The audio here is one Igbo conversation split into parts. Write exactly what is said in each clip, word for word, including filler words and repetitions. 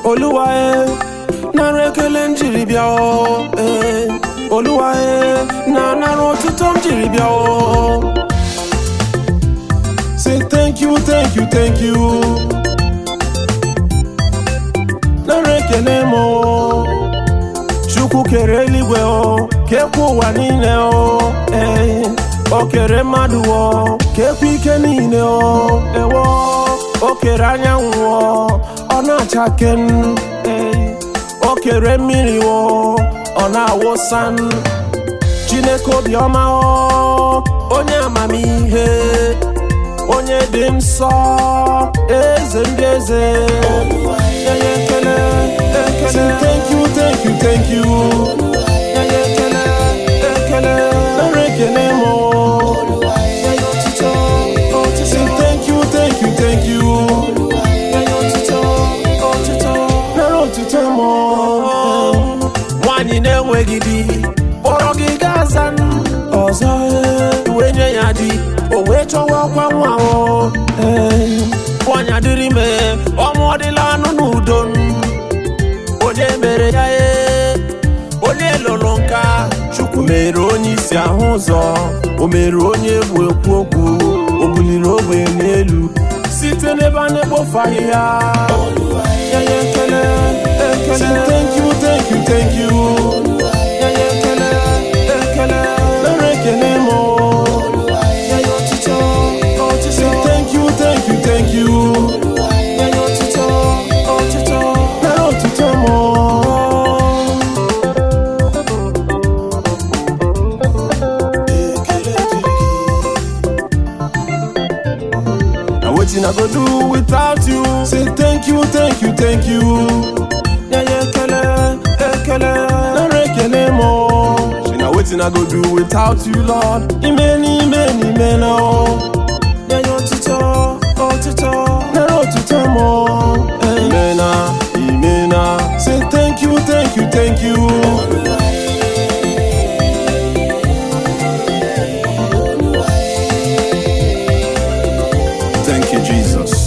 Oluwa e na rekele njiri bia o eh Oluwa e na na rotuto njiri bia o. Say thank you, thank you, thank you. Na rekele mo Chukwu kere eluigwe o kekwa ụwa niile o eh o kere mmadụ o kekwa ike niile o ewo o kere anyanwụ o ọ na-acha ken eh o kere mmiri o ọ na-awụsa Chineke obiọma o onye amamihe onye dị nsọ eze ndị eze ekele ekele thank you thank you thank you ekele ekele ekele mo thank you thank you thank you nwanyị na-enweghị di kpọrọ gị gaza ọzọ wenye ya di o wee chọwa ọkwa nwa o nwanyị adịrị ime ọmụ ọdịla anụ n'udo onye mere ya e onye lụrụ nka Chukwu mere onye isi ahụ ụzọ o mere onye bụ ekwu okwu o buliri ogbe n'elu site n'ebe a na-ekpofu ahịhịa ya ya ekele ekele thank you thank you thank you ya ya ekele ekele ekele mo ya ya otito otito thank you thank you thank you ya ya otito otito na otito mo. Nothing I go do without you. Say thank you, thank you, thank you. Yeah, yeah, kele, ekele, na rekele mo. She na waiting I go do without you, Lord. Imeni, imeni, imeno. Yeah, yo tito, oh tito, na ro tito mo. Imena, imena. Say thank you, thank you, thank you. Thank you, Jesus.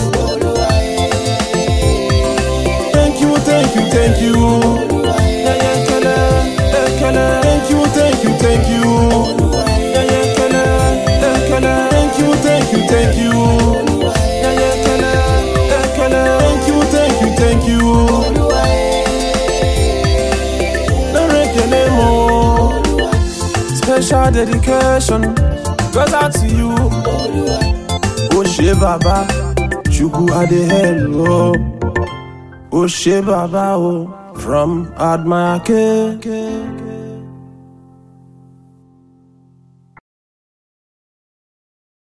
Thank you, thank you, thank you. Yeah, yeah, kele, ekele. Thank you, thank you, thank you. Yeah, yeah, kele, ekele. Thank you, thank you, thank you. Yeah, yeah, kele, ekele. Thank you, thank you, thank you. Special dedication goes out to you. Oshe Baba, Chukwu Adehelu, Oshe Baba, oh, from Admire.